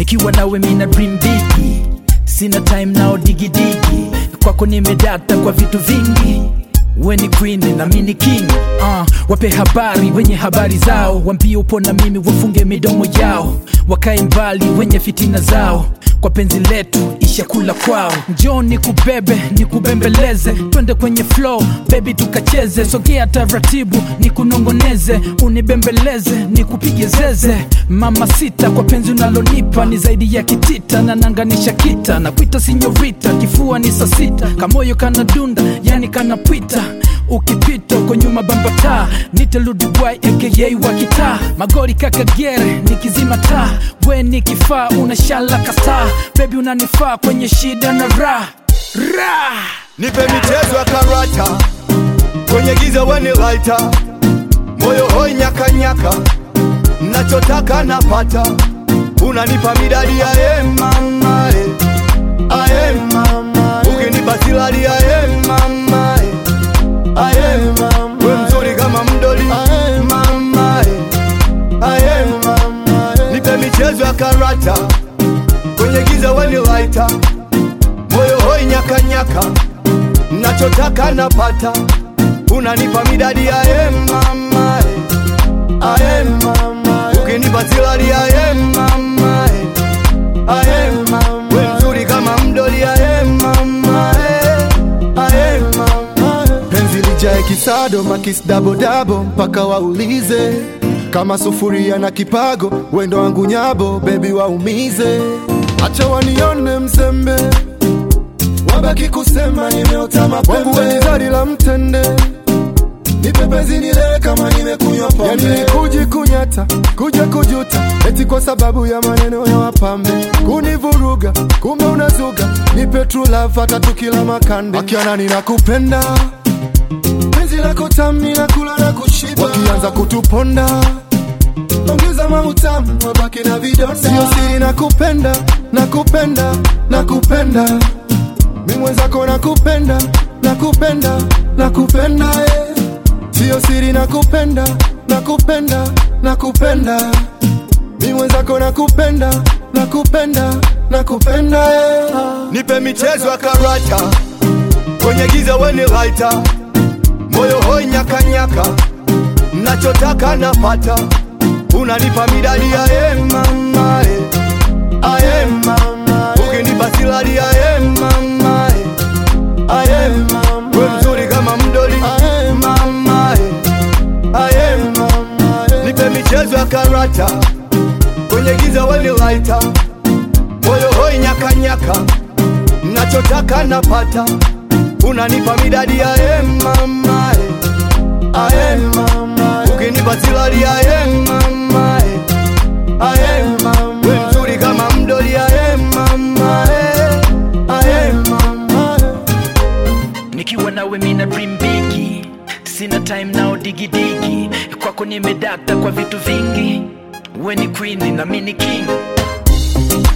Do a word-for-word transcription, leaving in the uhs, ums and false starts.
Nikiwa nawe mina dream big, sina time nao digi digi. Kwako nimedata kwa vitu vingi, we ni queen na mini king. uh, Wape habari wenye habari zao, wambie upo na mimi wafunge midomo yao. Wakae mbali wenye fitina zao, kwa penzi letu isha kula kwao. Njoo nikubebe nikubembeleze, twende kwenye flow baby tukacheze. Sogea taratibu nikunongoneze, unibembeleze nikupige zeze. Mama sita kwa penzi unalonipa ni zaidi ya kitita, na nanganisha kita na kuita sinyorita. Kifua ni saa sita, kamoyo kana dunda yani kana pita. Ukipita uko nyuma bambata, nite Ludibwai aka wakita. Magori kakagere nikizima taa, we nikifaa unashala kasta. Baby unanifaa kwenye shida na raha ra. Nipe michezo ya karata, kwenye giza we ni lighter. Moyo hoi nyaka nyaka, nachotaka napata. Unanipa midadi ya e mama e, ae mama e. Ukinipa siladi ya e mama e, ae mama e. We mzuri kama mdoli, ae mama e, ae mama e. Nipe michezo ya karata, kwenye giza we ni lighter. Moyo hoi nyaka nyaka, nachotaka napata. Unanipa midadi ya e mama e, ae mama e. Ukinipa siladi ya e mama e, ae mama e. We mzuri kama mdoli ya e mama e, ae mama e. Penzi lijae kisado makis dabo dabo, mpaka waulize kama sufuria na kipago. Wendo wangu nyabo baby waumize, acha wanione mzembe, wabaki kusema nimeota mapembe. Wangu wetizari la mtende, nipe penzi nile kama nimekunywa pombe. Yani kuji kunyata, kuja kujuta, eti kwa sababu ya maneno ya wapambe. Kunivuruga, kumbe unazuga, nipe true love hata tukila makande. Akiona ninakupenda, penzi lako tamu ninakula na kushiba. Wakianza kutuponda, ongeza mautamu wabaki na vidonda. Sio siri nakupenda, nakupenda, nakupenda. Mimi mwenzako nakupenda, nakupenda, nakupenda eh. Sio siri nakupenda, nakupenda, nakupenda. Mimi mwenzako nakupenda, nakupenda, nakupenda eh. Nipe michezo ya karata, kwenye giza we ni lighter. Moyo hoi nyaka nyaka, nachotaka napata. Unanipa midadi ya e mama e, ae mama e. Ukinipa siladi ya e mama e, ae mama e. We mzuri kama mdoli, ae mama e, ae mama e. Nipe michezo ya karata, kwenye giza we ni lighter. Moyo hoi nyaka nyaka, nachotaka napata. Unanipa midadi ya e mama e, ae mama e. Ukinipa siladi ya e mama e, ae mama e. We mzuri kama mdoli ya e mama e, ae mama e. Nikiwa nawe mina dream big, sina time nao digi digi. Kwako nimedata kwa vitu vingi, we ni queen na mini king.